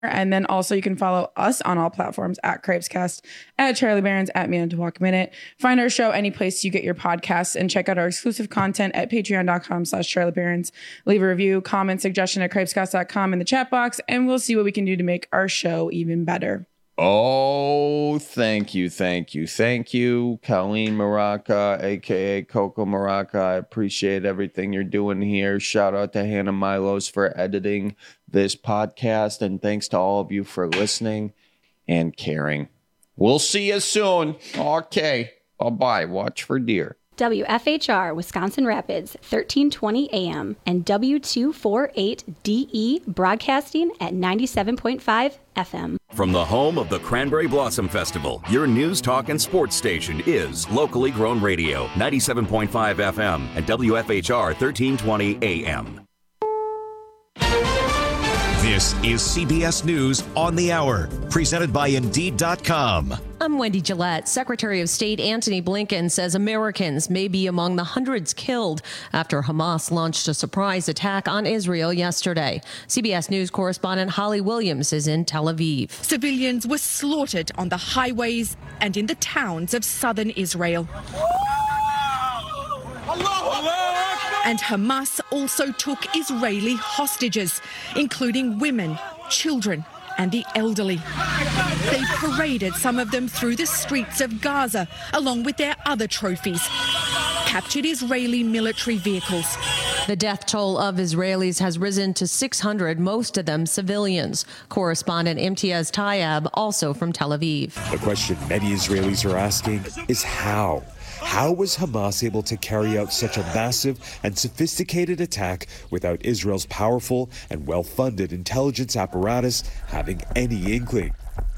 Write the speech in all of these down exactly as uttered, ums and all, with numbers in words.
And then also you can follow us on all platforms at Cripescast, at Charlie Barons, at Manitowoc Minute. Find our show any place you get your podcasts and check out our exclusive content at patreon.com slash Charlie Barons. Leave a review, comment, suggestion at cripescast dot com in the chat box, and we'll see what we can do to make our show even better. Oh, thank you, thank you, thank you, Colleen Maraca, a k a. Coco Maraca. I appreciate everything you're doing here. Shout out to Hannah Milos for editing this podcast, and thanks to all of you for listening and caring. We'll see you soon. Okay, bye-bye. Watch for deer. W F H R, Wisconsin Rapids, thirteen twenty A M, and W two forty-eight D E, broadcasting at ninety-seven point five F M. From the home of the Cranberry Blossom Festival, your news, talk, and sports station is Locally Grown Radio, ninety-seven point five F M, and W F H R, thirteen twenty A M. This is C B S News on the Hour, presented by Indeed dot com. I'm Wendy Gillette. Secretary of State Antony Blinken says Americans may be among the hundreds killed after Hamas launched a surprise attack on Israel yesterday. C B S News correspondent Holly Williams is in Tel Aviv. Civilians were slaughtered on the highways and in the towns of southern Israel. And Hamas also took Israeli hostages, including women, children, and the elderly. They paraded some of them through the streets of Gaza, along with their other trophies, captured Israeli military vehicles. The death toll of Israelis has risen to six hundred, most of them civilians. Correspondent Imtiaz Tayeb, also from Tel Aviv. The question many Israelis are asking is how? How was Hamas able to carry out such a massive and sophisticated attack without Israel's powerful and well-funded intelligence apparatus having any inkling?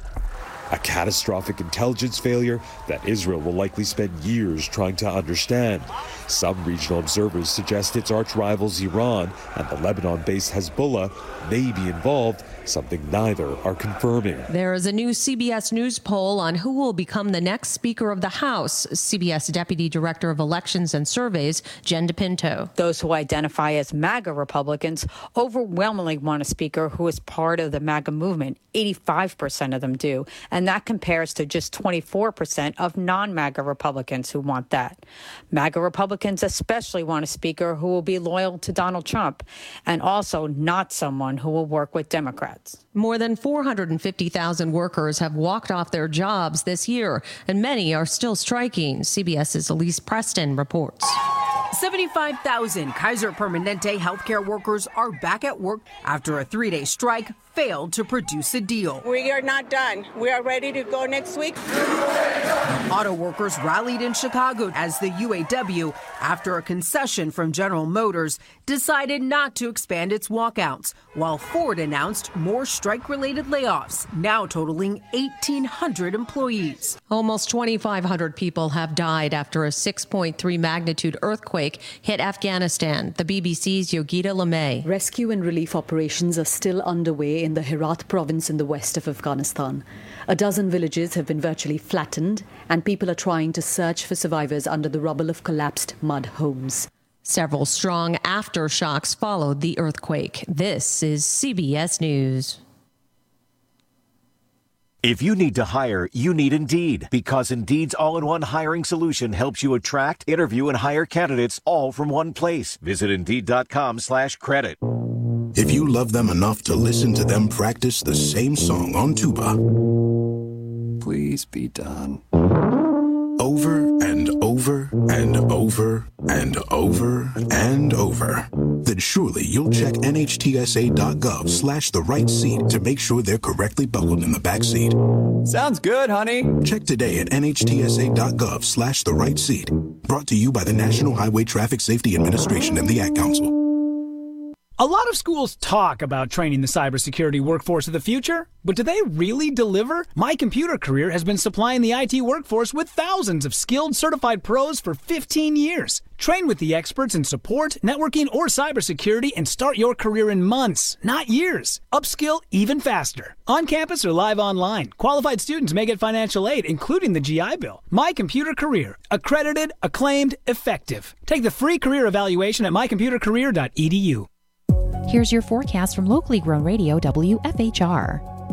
A catastrophic intelligence failure that Israel will likely spend years trying to understand. Some regional observers suggest its arch-rivals Iran and the Lebanon-based Hezbollah may be involved, something neither are confirming. There is a new C B S News poll on who will become the next Speaker of the House. C B S Deputy Director of Elections and Surveys, Jen DePinto. Those who identify as MAGA Republicans overwhelmingly want a speaker who is part of the MAGA movement. eighty-five percent of them do. And that compares to just twenty-four percent of non-MAGA Republicans who want that. MAGA Republicans especially want a speaker who will be loyal to Donald Trump and also not someone who will work with Democrats. More than four hundred fifty thousand workers have walked off their jobs this year, and many are still striking. CBS's Elise Preston reports. seventy-five thousand Kaiser Permanente healthcare workers are back at work after a three-day strike failed to produce a deal. We are not done. We are ready to go next week. Auto workers rallied in Chicago as the U A W, after a concession from General Motors, decided not to expand its walkouts, while Ford announced more strike-related layoffs, now totaling eighteen hundred employees. Almost twenty-five hundred people have died after a six point three magnitude earthquake hit Afghanistan. The B B C's Yogita Lemay. Rescue and relief operations are still underway in the Herat province in the west of Afghanistan. A dozen villages have been virtually flattened, and people are trying to search for survivors under the rubble of collapsed mud homes. Several strong aftershocks followed the earthquake. This is C B S News. If you need to hire, you need Indeed, because Indeed's all-in-one hiring solution helps you attract, interview, and hire candidates all from one place. Visit Indeed.com slash credit. If you love them enough to listen to them practice the same song on tuba, please be done. Over and over and over and over and over, then surely you'll check nhtsa.gov slash the right seat to make sure they're correctly buckled in the back seat. Sounds good, honey. Check today at nhtsa.gov slash the right seat. Brought to you by the National Highway Traffic Safety Administration and the Ad Council. A lot of schools talk about training the cybersecurity workforce of the future, but do they really deliver? My Computer Career has been supplying the I T workforce with thousands of skilled, certified pros for fifteen years. Train with the experts in support, networking, or cybersecurity and start your career in months, not years. Upskill even faster. On campus or live online, qualified students may get financial aid, including the G I Bill. My Computer Career. Accredited, acclaimed, effective. Take the free career evaluation at my computer career dot e d u. Here's your forecast from Locally Grown Radio W F H R.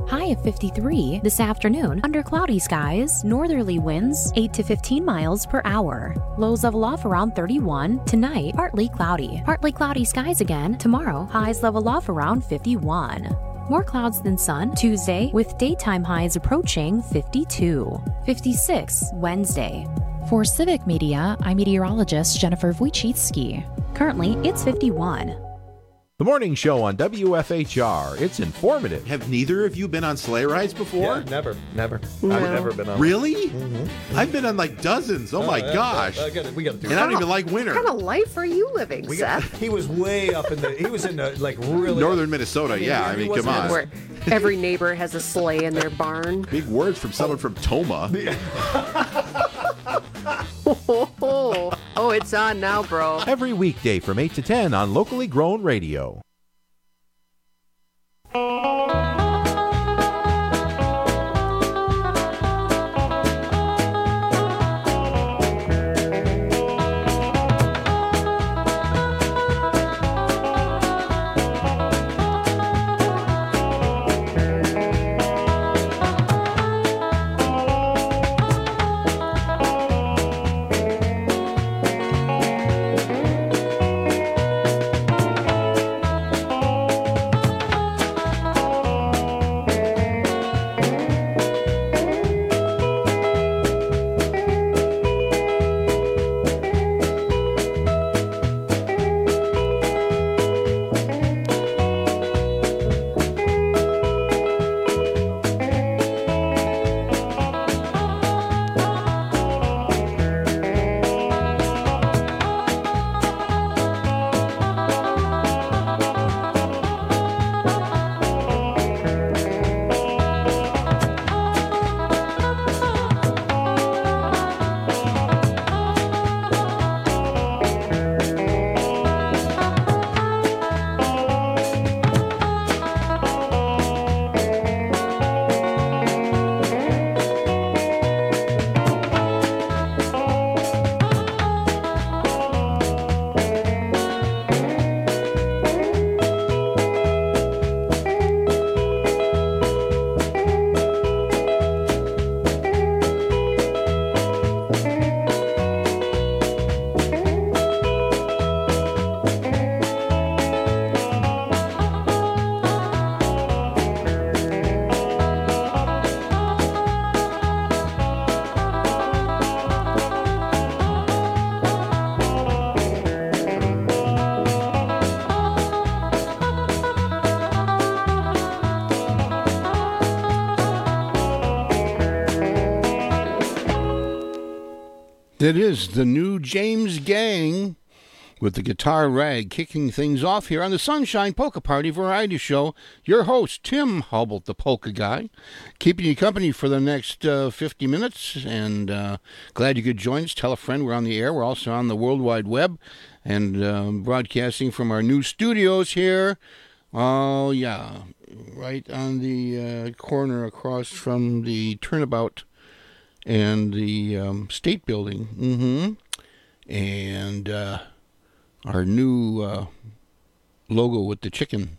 high of fifty-three. This afternoon, under cloudy skies, northerly winds eight to fifteen miles per hour. Lows level off around thirty-one. Tonight, partly cloudy. Partly cloudy skies again. Tomorrow, highs level off around fifty-one. More clouds than sun Tuesday, with daytime highs approaching fifty-two. fifty-six Wednesday. For Civic Media, I'm meteorologist Jennifer Wojcicki. Currently, it's fifty-one. The morning show on W F H R. It's informative. Have neither of you been on sleigh rides before? Yeah, never, never. No. I've never been on. Really? Mm-hmm. I've been on like dozens. Oh, Oh, my yeah, gosh! yeah, I gotta- we got to do And it. I don't even like winter. What kind of life are you living, We Seth? got, he was way up in the. He was in the like really Northern Minnesota. Yeah, I he mean, come wasn't on. Where every neighbor has a sleigh in their barn. Big words from someone from Toma. Oh, oh, it's on now, bro. Every weekday from eight to ten on Locally Grown Radio. That is the new James Gang with the guitar rag kicking things off here on the Sunshine Polka Party Variety Show. Your host, Tim Hubble, the Polka Guy, keeping you company for the next uh, fifty minutes, and uh, glad you could join us. Tell a friend we're on the air. We're also on the World Wide Web and uh, broadcasting from our new studios here. Oh, yeah, right on the uh, corner across from the turnabout and the um, State Building. Mm-hmm. And uh, our new uh, logo with the chicken.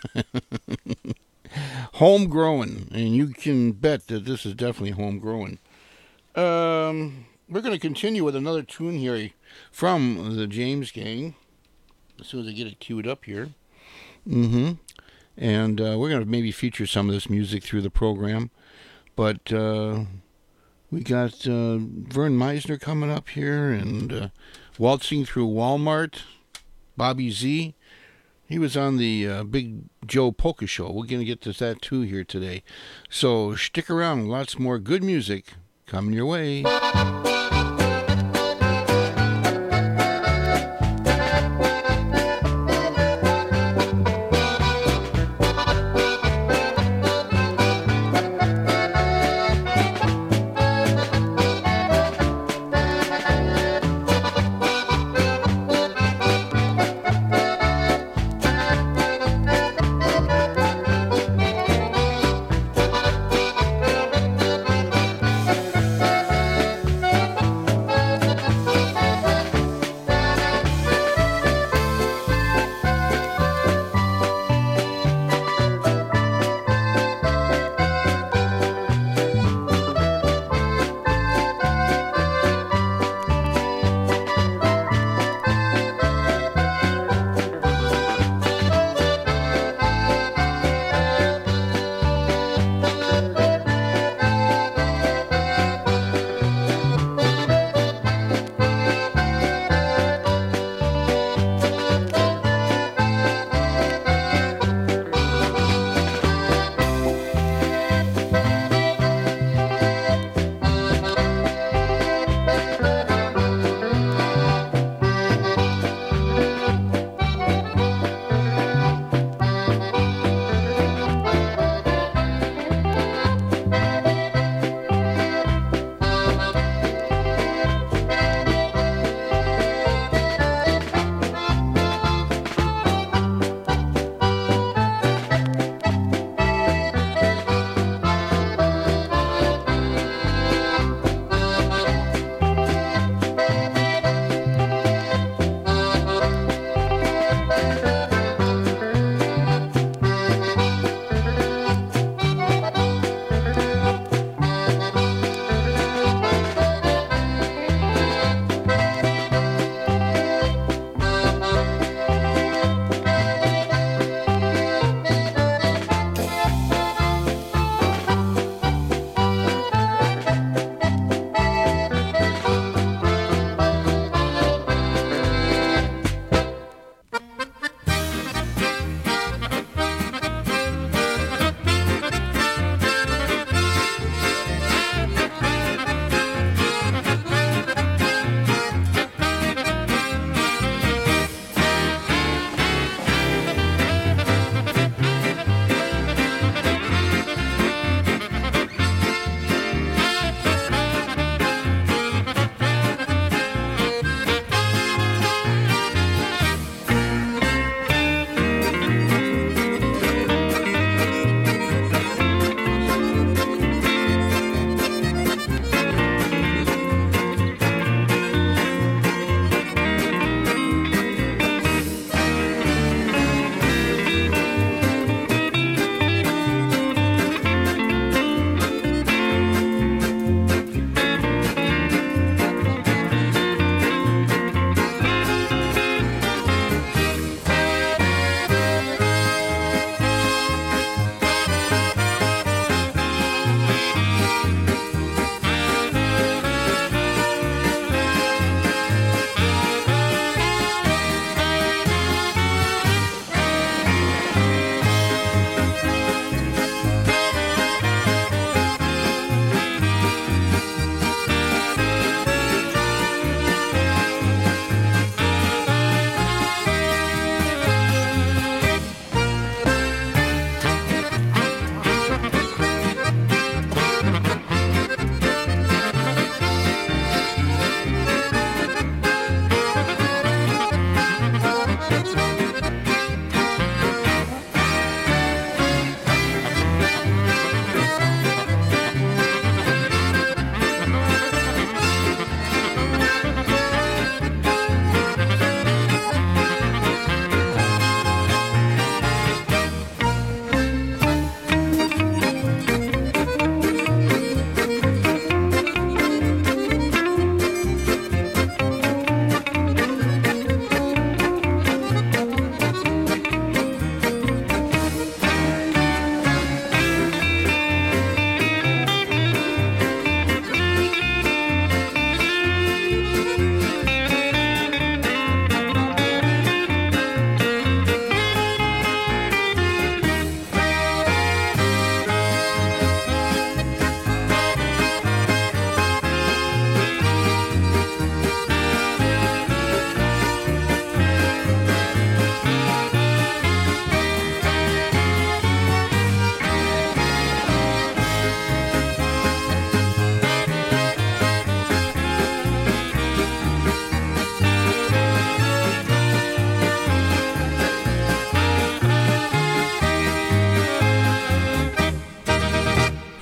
Homegrown. And you can bet that this is definitely homegrown. Um, we're going to continue with another tune here from the James Gang. As soon as I get it queued up here. Mm-hmm. And uh, we're going to maybe feature some of this music through the program. But... Uh, We got uh, Vern Meisner coming up here and uh, Waltzing Through Walmart, Bobby Z. He was on the uh, Big Joe Polka Show. We're going to get to that too here today. So stick around. Lots more good music coming your way.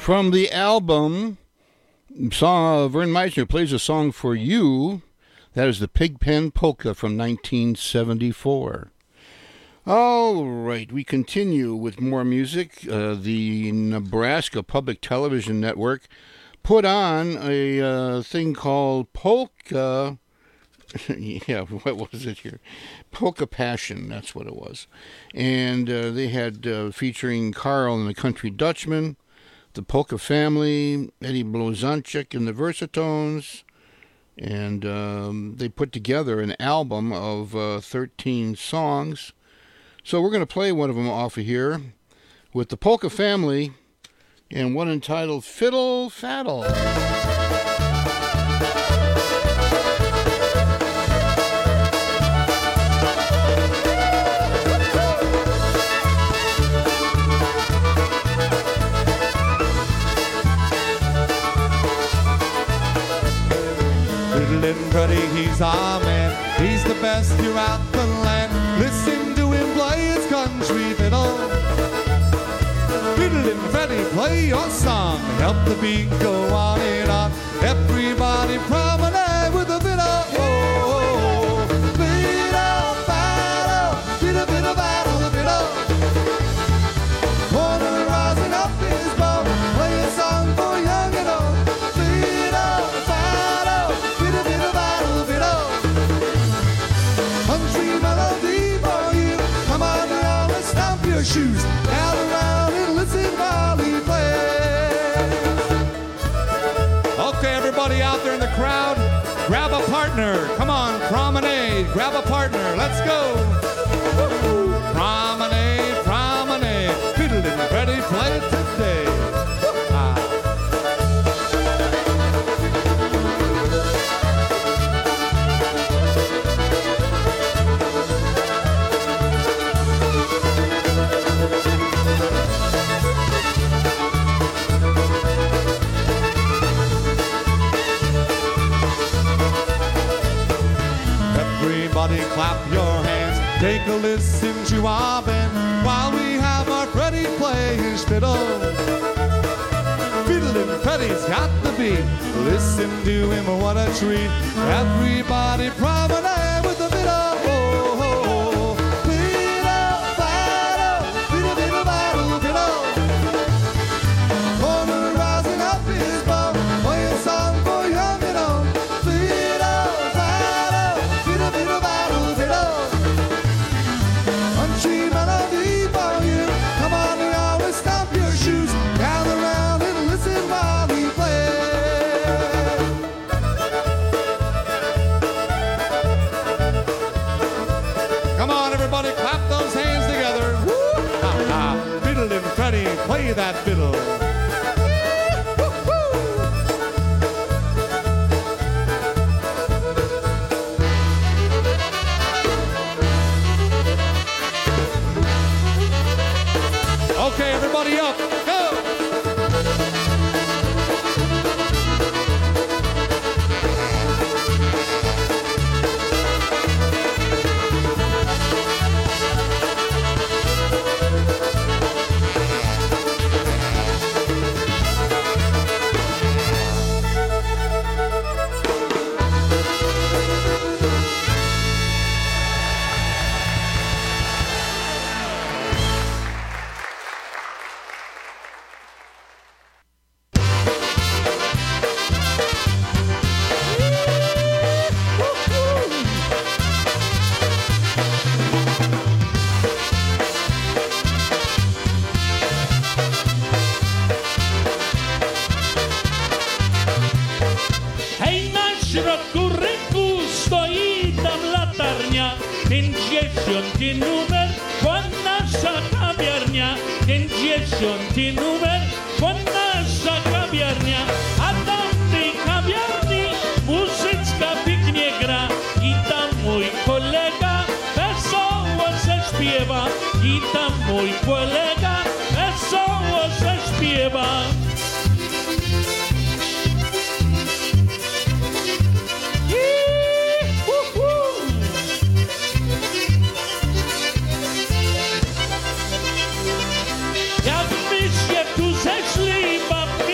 From the album, song, Vern Meisner plays a song for you. That is the Pigpen Polka from nineteen seventy-four. All right, we continue with more music. Uh, the Nebraska Public Television Network put on a uh, thing called Polka. Yeah, what was it here? Polka Passion, that's what it was. And uh, they had uh, featuring Carl and the Country Dutchman, the Polka Family, Eddie Blazonczyk and the Versatones, and um, they put together an album of uh, thirteen songs. So we're going to play one of them off of here with the Polka Family and one entitled Fiddle Faddle. Fiddlin' Freddie, he's our man. He's the best throughout the land. Listen to him play his country fiddle. Fiddlin' Freddie, play your song. Help the beat go on and on. Everybody promenade with the fiddle. Oh, fiddle, faddle, fiddle, fiddle, faddle, the fiddle. Corner rising up his bow. Play a song for young and old. Fiddle, faddle, fiddle, fiddle, faddle, fiddle. Country melody for you. Come on now, let's stomp your shoes. Gather around and listen while he plays. Okay, everybody out there in the crowd, grab a partner. Come on, promenade, grab a partner. Let's go. Woo-hoo. Promenade, promenade. Fiddlin' Freddie, play it today. Ah. Everybody clap your hands, take a listen to our band while we have our Freddie play his fiddle. Fiddlin' Freddie's got the beat, listen to him, what a treat. Everybody promenade with the fiddle. Oh, oh, oh. Fiddle, faddle, fiddle, fiddle, faddle, fiddle. Corner rising up his bow, play a song for young and old. Fiddle, faddle, fiddle, fiddle, faddle, fiddle. Country melody for you. Come on now, let's stomp your shoes. Gather round and listen while he plays. Come on, everybody, clap those hands together. Woo! Ha, ha. Fiddlin' Freddie, play that fiddle. Okay, everybody up, go! Hej, na środku rynku stoi tam latarnia. Pięćdziesiąty numer, to nasza kawiarnia. Pięćdziesiąty numer, to nasza kawiarnia. A tam w tej kawiarni muzyczka pięknie gra. I tam mój kolega wesoło zaśpiewa. I tam mój kolega wesoło zaśpiewa. Jak my się tu zeszli, babka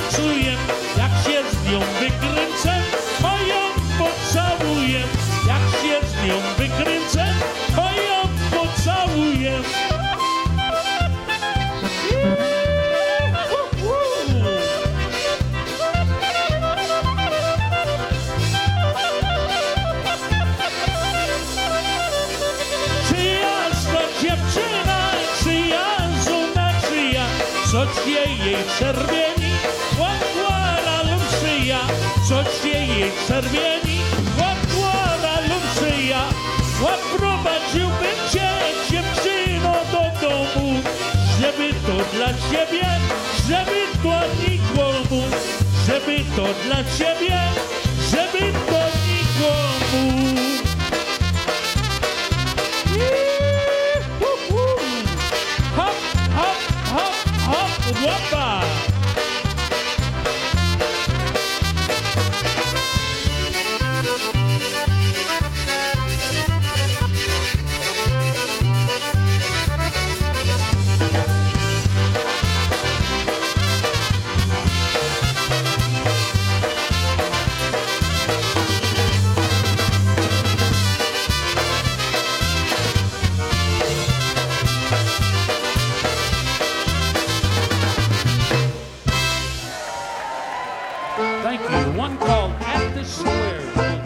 tańcuję, jak się z nią wykręcę, to ją pocałuję. Jak się z nią wykręcę, to ją pocałuję. Czyjaż to dziewczyna, czyja żona, czyja, co cię jej czerwieni, łatwara lub szyja, co cię jej czerwieni, łatwara lub szyja. Oprowadziłbym cię, dziewczyno, do domu, żeby to dla ciebie, żeby to nikomu, żeby to dla ciebie, żeby to nikomu. Hop, hop, hop, hop, łopa! Thank you. One called At the Square.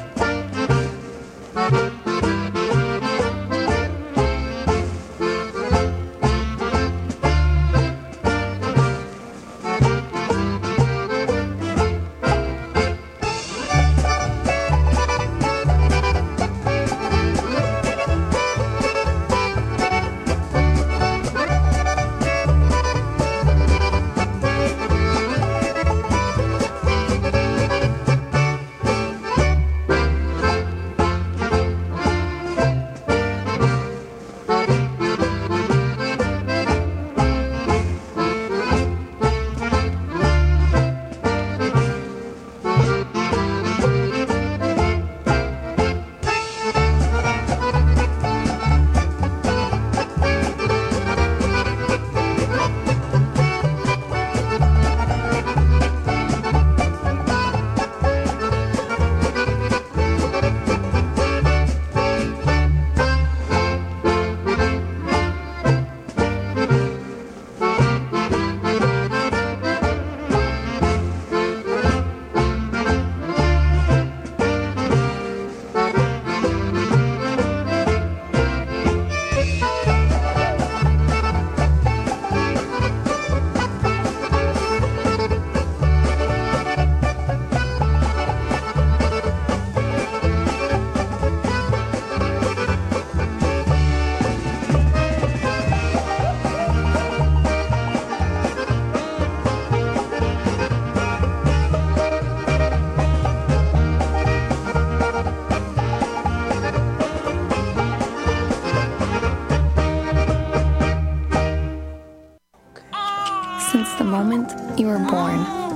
Since the moment you were born,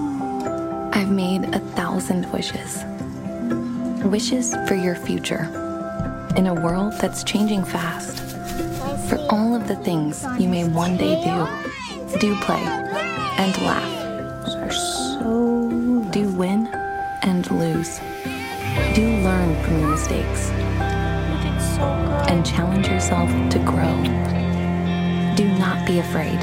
I've made a thousand wishes. Wishes for your future, in a world that's changing fast. For all of the things you may one day do, do play and laugh. So do win and lose. Do learn from your mistakes and challenge yourself to grow. Do not be afraid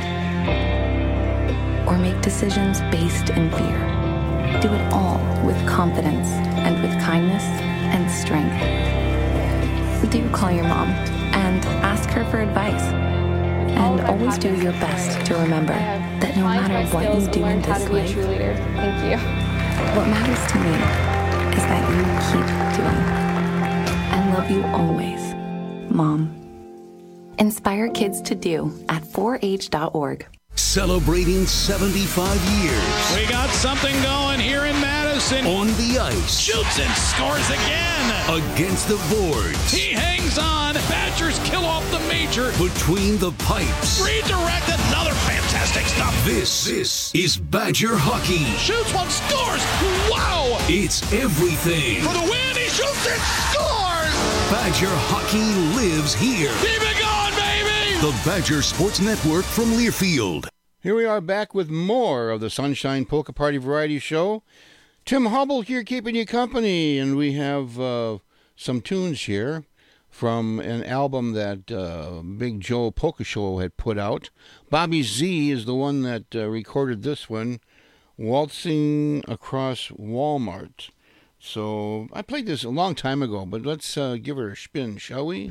or make decisions based in fear. Do it all with confidence and with kindness and strength. Do call your mom and ask her for advice. And always do your best to remember that no matter what you do in this life, Thank you. what matters to me is that you keep doing. I love you always, Mom. Inspire kids to do at four H dot org. Celebrating seventy-five years. We got something going here in Madison. On the ice. Shoots and scores again. Against the boards. He hangs on. Badgers kill off the major. Between the pipes. Redirect, another fantastic stop. This, this is Badger hockey. Shoots one, scores. Wow. It's everything. For the win, he shoots and scores. Badger hockey lives here. Keep it going, baby. The Badger Sports Network from Learfield. Here we are back with more of the Sunshine Polka Party Variety Show. Tim Hubble here keeping you company, and we have uh, some tunes here from an album that uh, Big Joe Polka Show had put out. Bobby Z is the one that uh, recorded this one, Waltzing Across Walmart. So I played this a long time ago, but let's uh, give her a spin, shall we?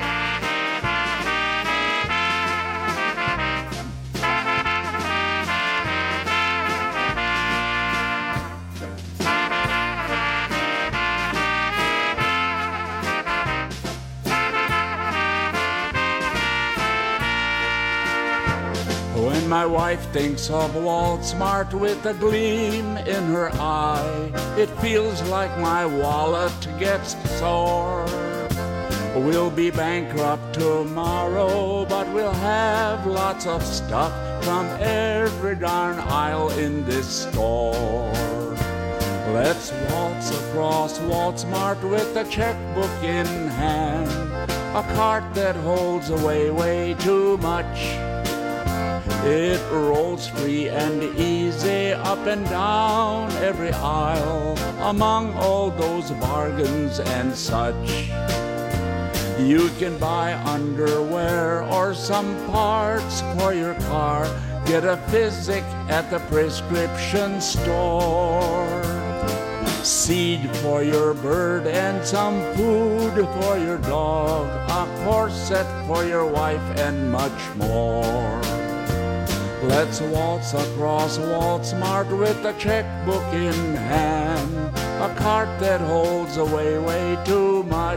When my wife thinks of Walmart with a gleam in her eye, it feels like my wallet gets sore. We'll be bankrupt tomorrow, but we'll have lots of stuff from every darn aisle in this store. Let's waltz across Walmart with a checkbook in hand, a cart that holds away way too much. It rolls free and easy up and down every aisle among all those bargains and such. You can buy underwear or some parts for your car, get a physic at the prescription store. Seed for your bird and some food for your dog, a corset for your wife and much more. Let's waltz across Walmart with a checkbook in hand, a cart that holds away way too much.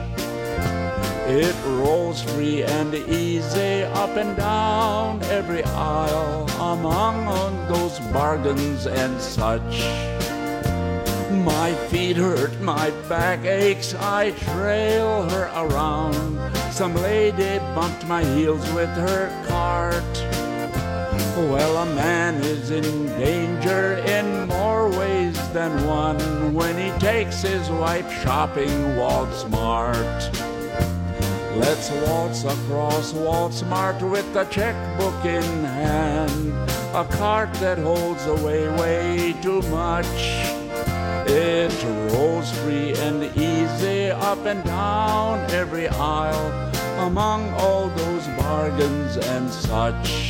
It rolls free and easy up and down every aisle among those bargains and such. My feet hurt, my back aches, I trail her around. Some lady bumped my heels with her cart. Well, a man is in danger in more ways than one when he takes his wife shopping Walmart. Let's waltz across Walmart with a checkbook in hand, a cart that holds away way too much. It rolls free and easy up and down every aisle among all those bargains and such.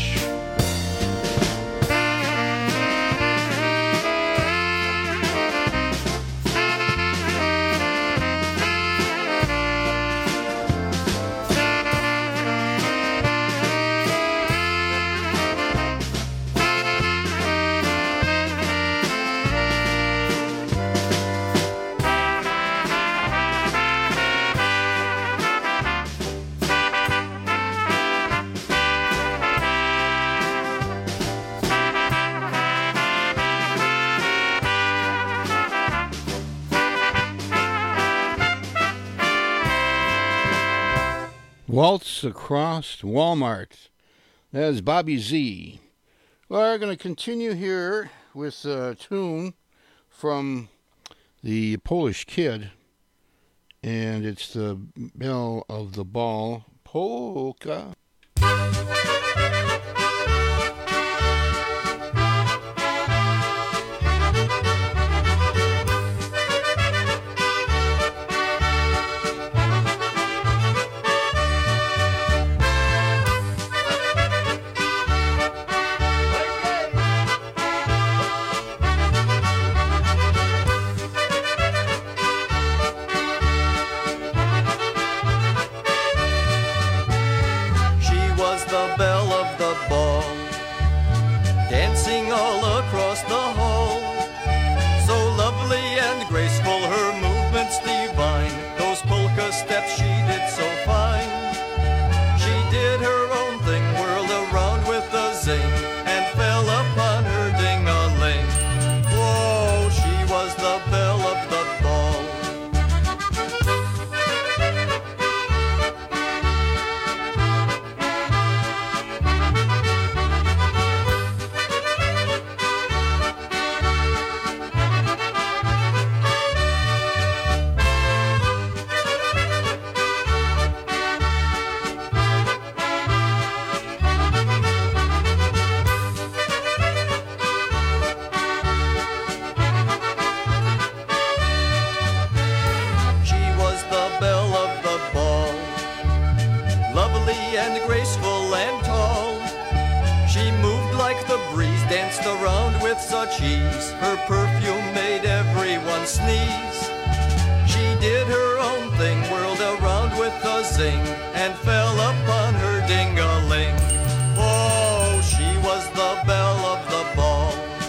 Waltz Across Walmart. That's Bobby Z. We're going to continue here with a tune from the Polish Kid, and it's the Belle of the Ball polka. cheese. Her perfume made everyone sneeze. She did her own thing, whirled around with a zing, and fell upon her ding-a-ling. Oh, she was the belle of the ball.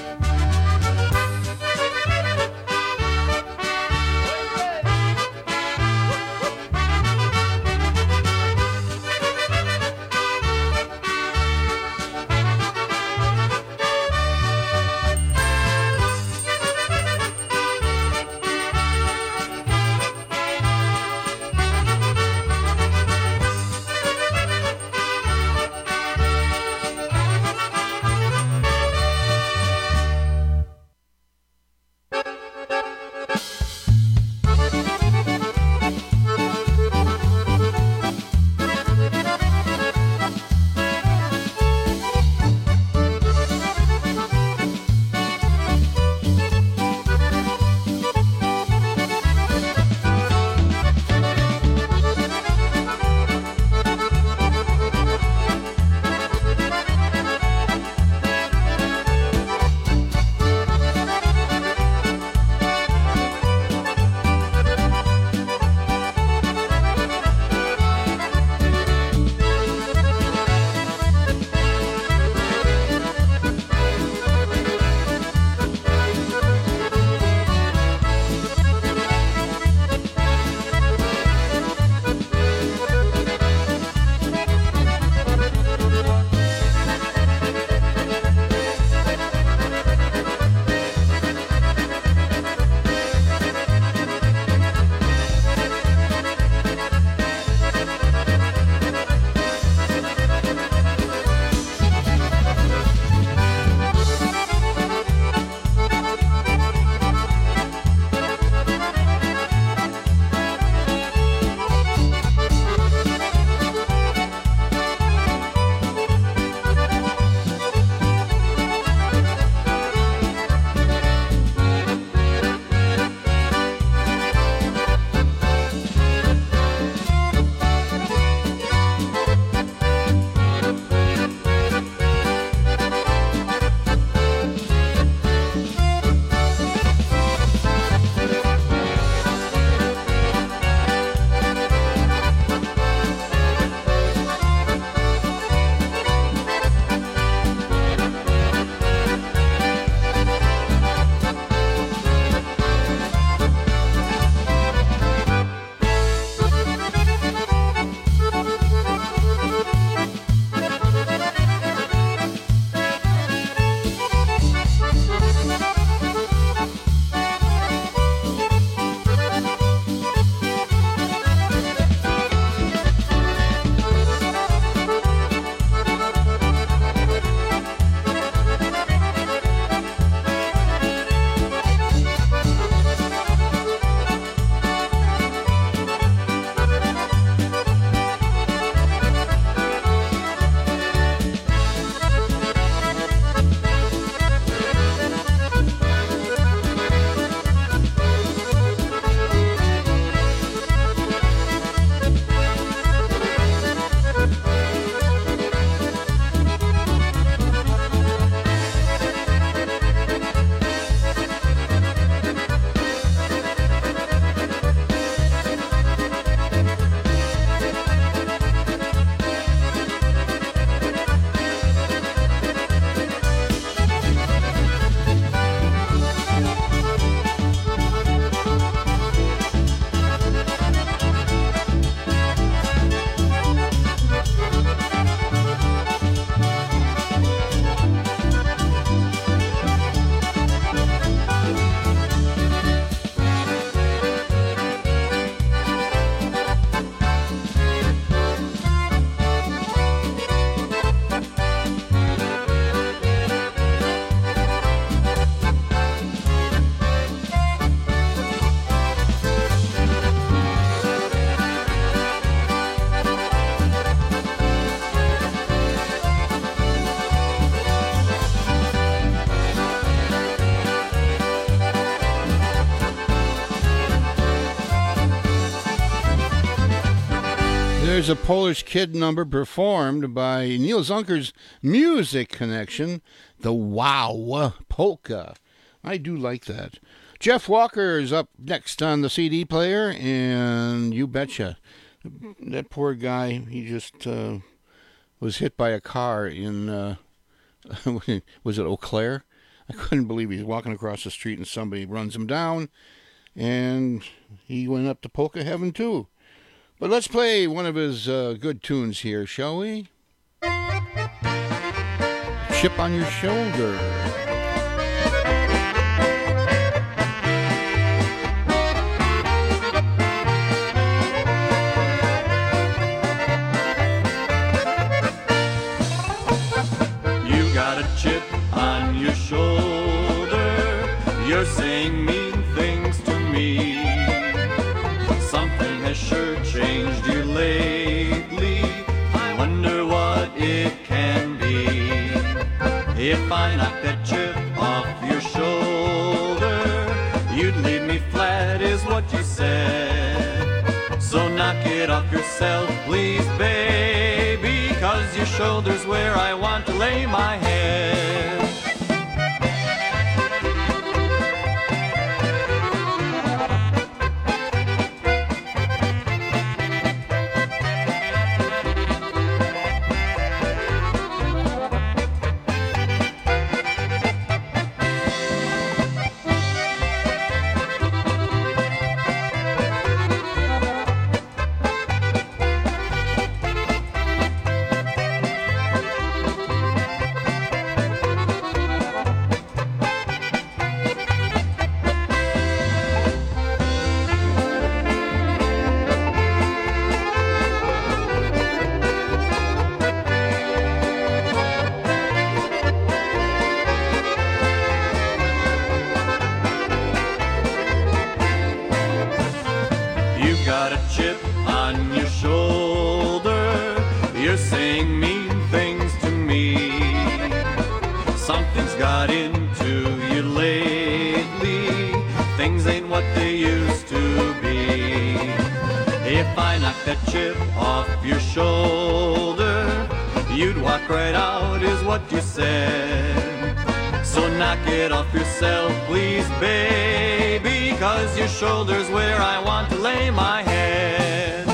There's a Polish Kid number performed by Neil Zunker's Music Connection, the Wow Polka. I do like that. Jeff Walker is up next on the C D player, and you betcha. That poor guy, he just uh, was hit by a car in, uh, was it Eau Claire? I couldn't believe he's walking across the street and somebody runs him down, and he went up to polka heaven too. But let's play one of his uh, good tunes here, shall we? Chip on Your Shoulder. You got a chip on your shoulder. You're saying mean things to me. Something has sure changed you lately. I wonder what it can be. If I knock that chip off your shoulder, you'd leave me flat is what you said. So knock it off yourself, please, baby, 'cause your shoulder's where I want to lay my head. Shoulders where I want to lay my head.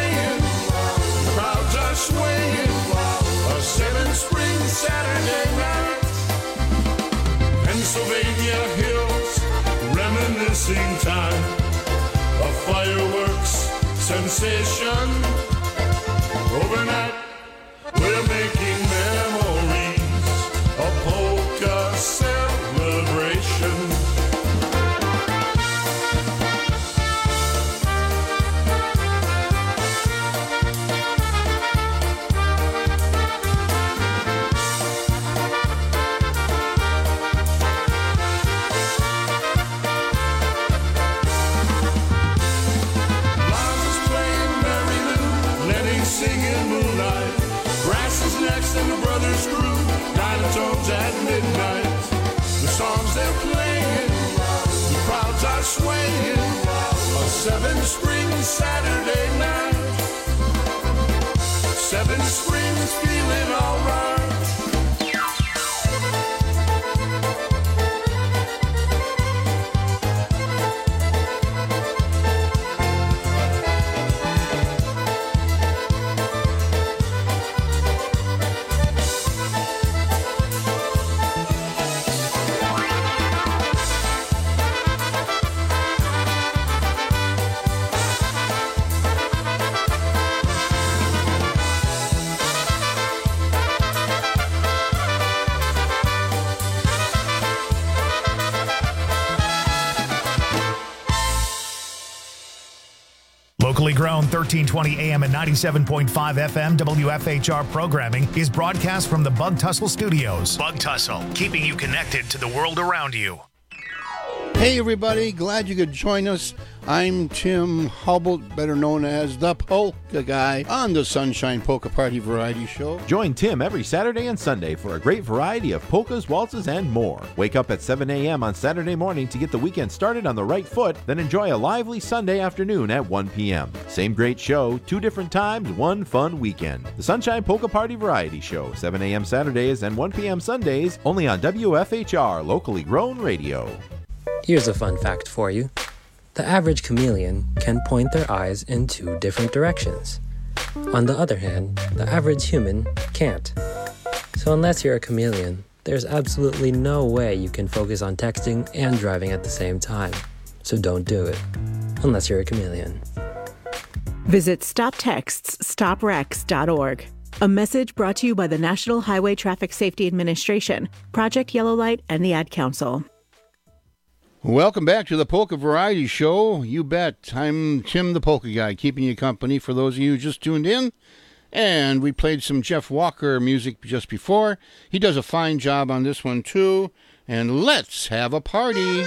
Saturday night. missing time. A fireworks sensation. Overnight, we're making memories. A polka celebration. Singing moonlight, brasses next and the brothers crew, tones at midnight. The songs they're playing, the crowds are swaying. A seven spring Saturday night, Seven Springs feeling alright. Locally grown thirteen twenty A M and ninety-seven point five F M W F H R programming is broadcast from the Bug Tussle Studios. Bug Tussle, keeping you connected to the world around you. Hey everybody, glad you could join us. I'm Tim Hubble, better known as the Polka Guy, on the Sunshine Polka Party Variety Show. Join Tim every Saturday and Sunday for a great variety of polkas, waltzes, and more. Wake up at seven A M on Saturday morning to get the weekend started on the right foot, then enjoy a lively Sunday afternoon at one P M Same great show, two different times, one fun weekend. The Sunshine Polka Party Variety Show, seven A M Saturdays and one P M Sundays, only on W F H R, locally grown radio. Here's a fun fact for you. The average chameleon can point their eyes in two different directions. On the other hand, the average human can't. So unless you're a chameleon, there's absolutely no way you can focus on texting and driving at the same time. So don't do it, unless you're a chameleon. Visit stop texts stop wrecks dot org. A message brought to you by the National Highway Traffic Safety Administration, Project Yellow Light, and the Ad Council. Welcome back to the Polka Variety Show. You bet. I'm Tim the Polka Guy, keeping you company for those of you who just tuned in. And we played some Jeff Walker music just before. He does a fine job on this one, too. And let's have a party.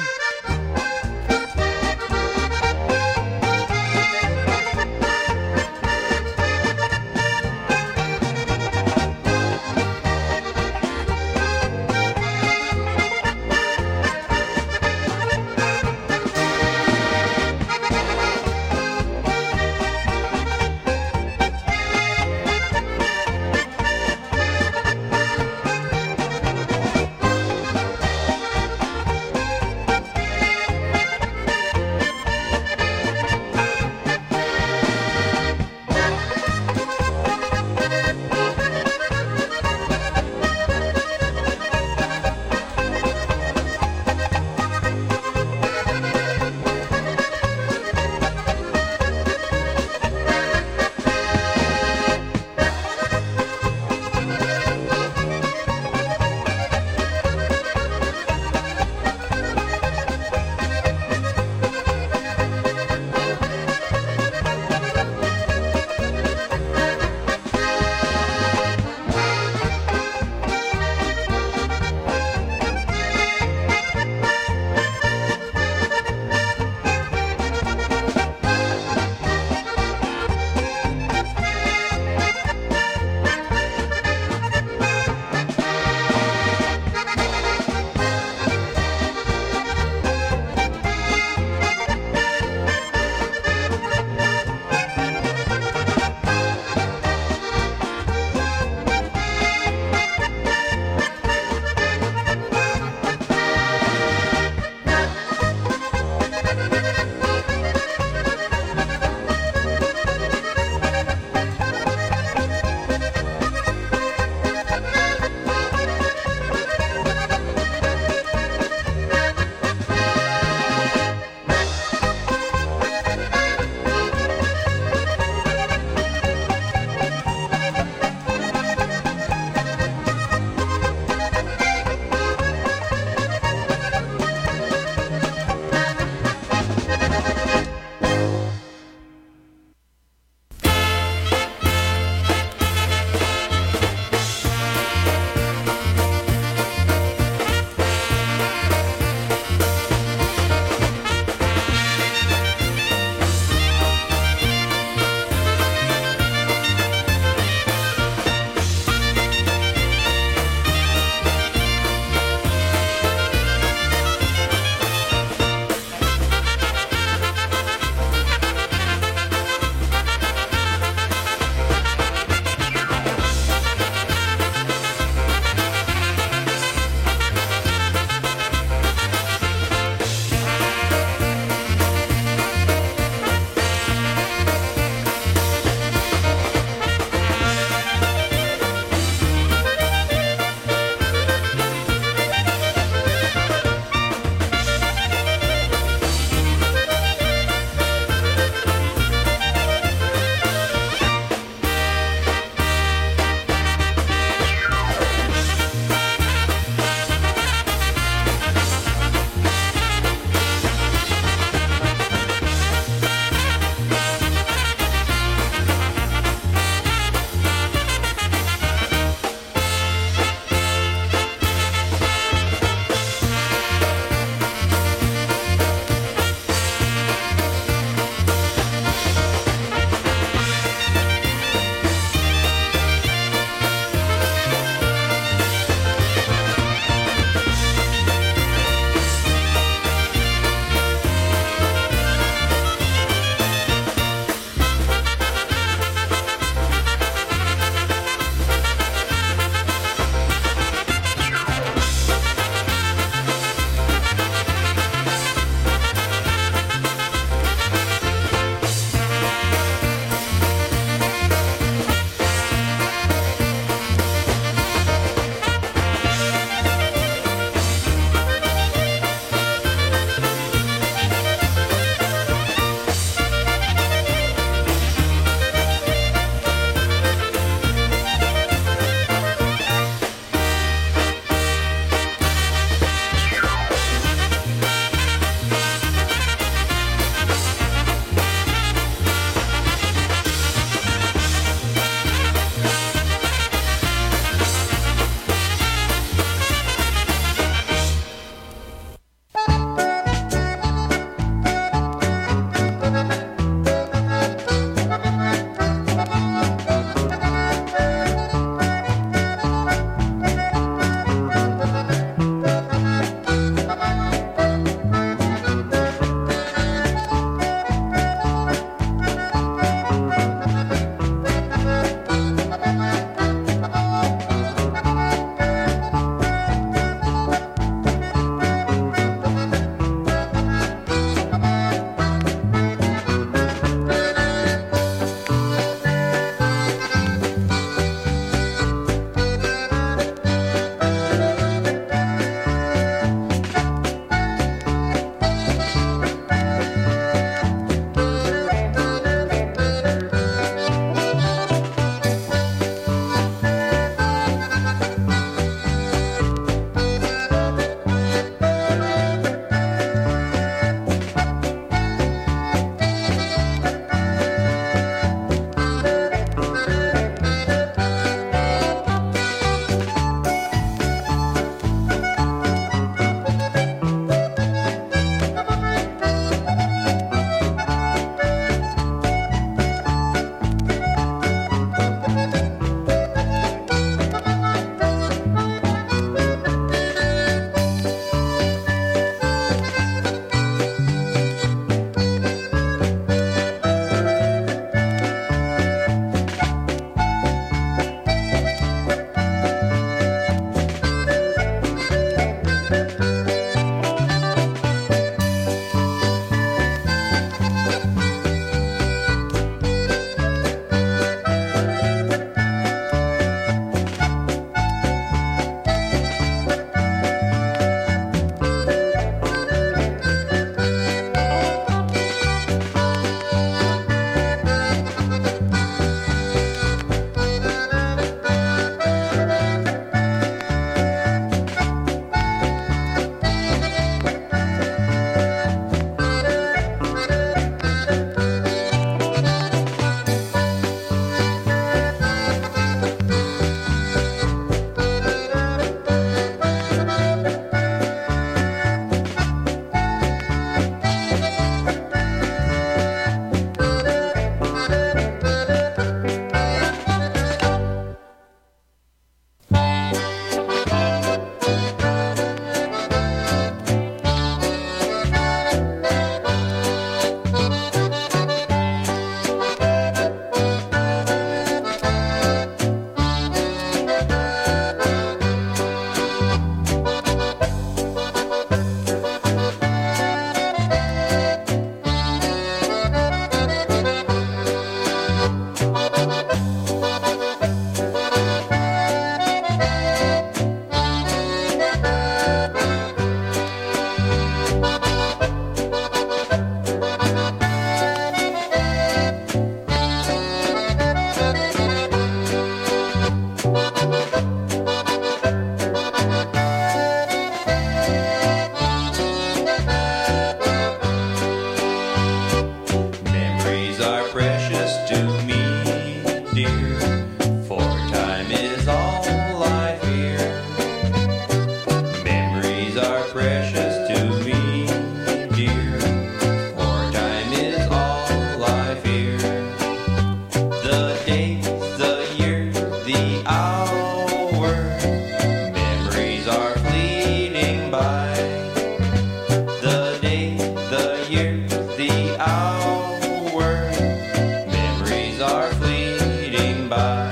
are precious to me, dear, for time is all I fear. The days, the years, the hours, memories are fleeting by. The days, the years, the hours, memories are fleeting by.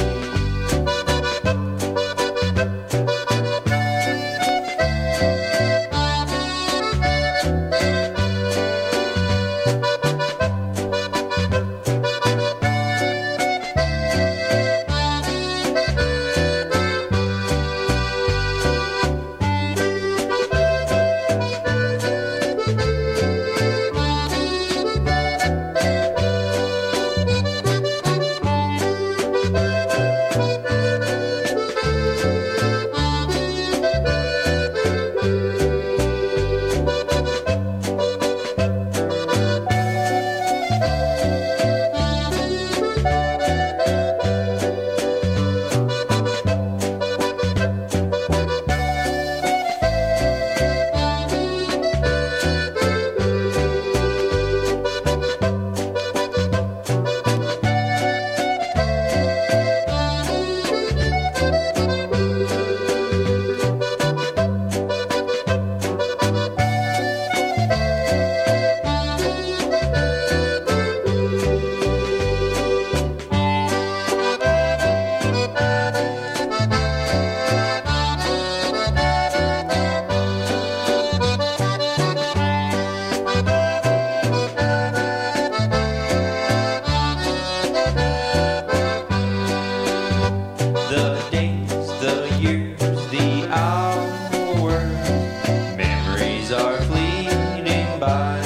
The days, the years, the hours, memories are fleeting by.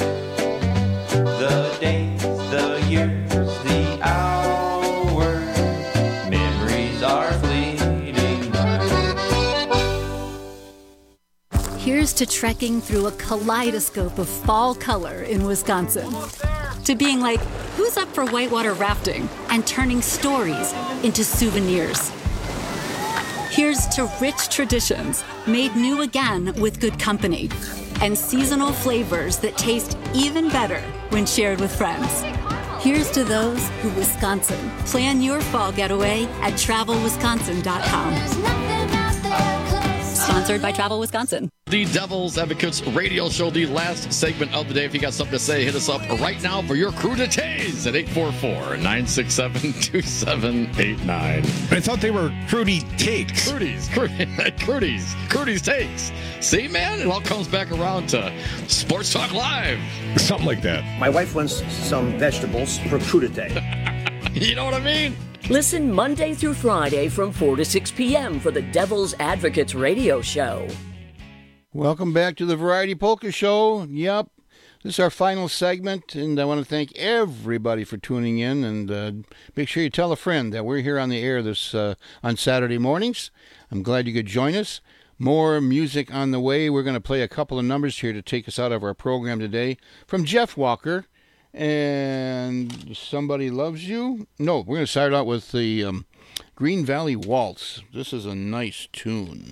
The days, the years, the hours, memories are fleeting by. Here's to trekking through a kaleidoscope of fall color in Wisconsin. To being like, who's up for whitewater rafting? And turning stories into souvenirs. Here's to rich traditions made new again with good company. And seasonal flavors that taste even better when shared with friends. Here's to those who Wisconsin. Plan your fall getaway at travel wisconsin dot com. Sponsored by Travel Wisconsin. The Devil's Advocates radio show, the last segment of the day. If you got something to say, hit us up right now for your cruditays at eight four four, nine six seven, two seven eight nine. I thought they were Crudy Takes. Crudies, Crudies, Crudies Takes. See, man, it all comes back around to Sports Talk Live. Something like that. My wife wants some vegetables for crudité. You know what I mean? Listen Monday through Friday from four to six p.m. for the Devil's Advocates radio show. Welcome back to the Variety Polka Show. Yep, this is our final segment, and I want to thank everybody for tuning in, and uh, make sure you tell a friend that we're here on the air this uh, on Saturday mornings. I'm glad you could join us. More music on the way. We're going to play a couple of numbers here to take us out of our program today from Jeff Walker and Somebody Loves You. No, we're going to start out with the um, Green Valley Waltz. This is a nice tune.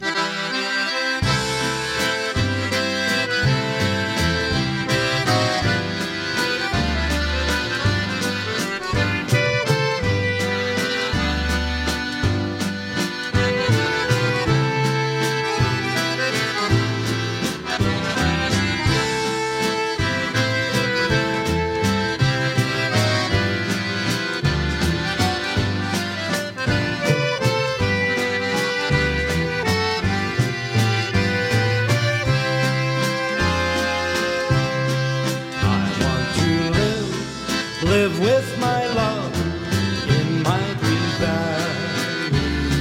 Live with my love in my green valley.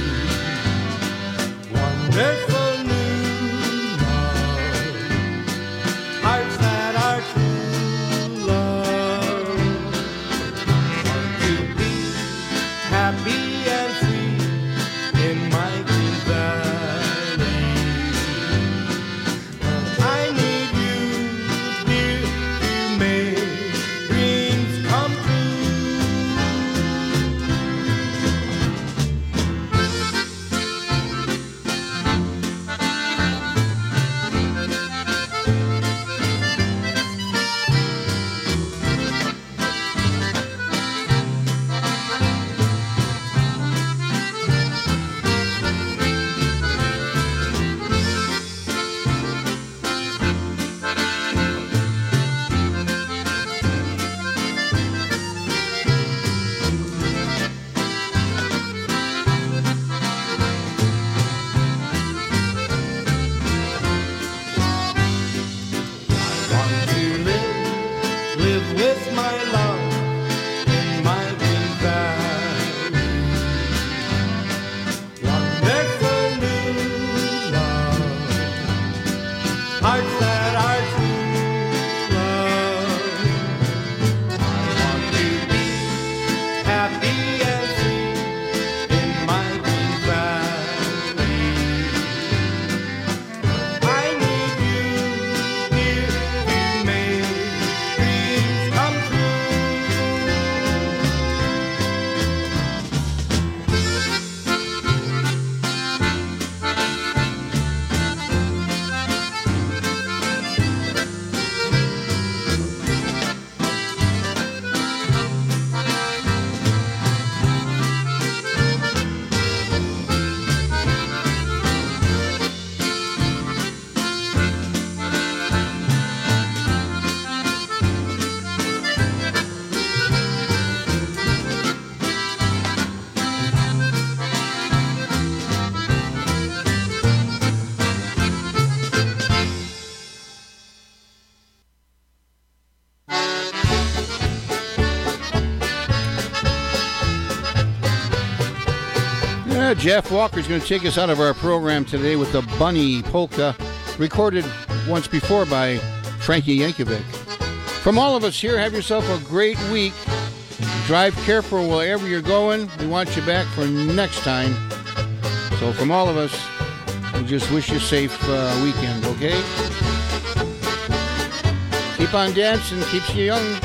Wonderful new love, hearts that are true love. I want to be happy and free in my green valley. I need you, dear, to make dreams come true. hearts that are true love. I want to be happy and free in my green valley. I need you here to make dreams come true. Yeah, Jeff Walker's going to take us out of our program today with the Bunny Polka, recorded once before by Frankie Yankovic. From all of us here, have yourself a great week. Drive careful wherever you're going. We want you back for next time. So from all of us, we just wish you a safe uh, weekend, okay? Keep on dancing, keeps you young.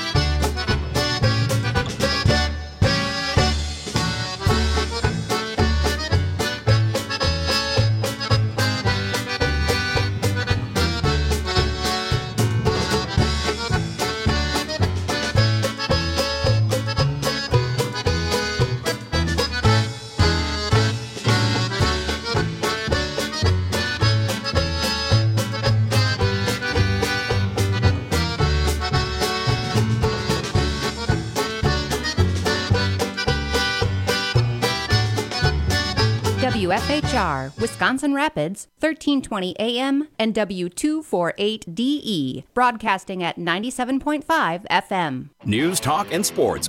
W F H R, Wisconsin Rapids, thirteen twenty A M and W two forty-eight D E, broadcasting at ninety-seven point five F M. News, talk, and sports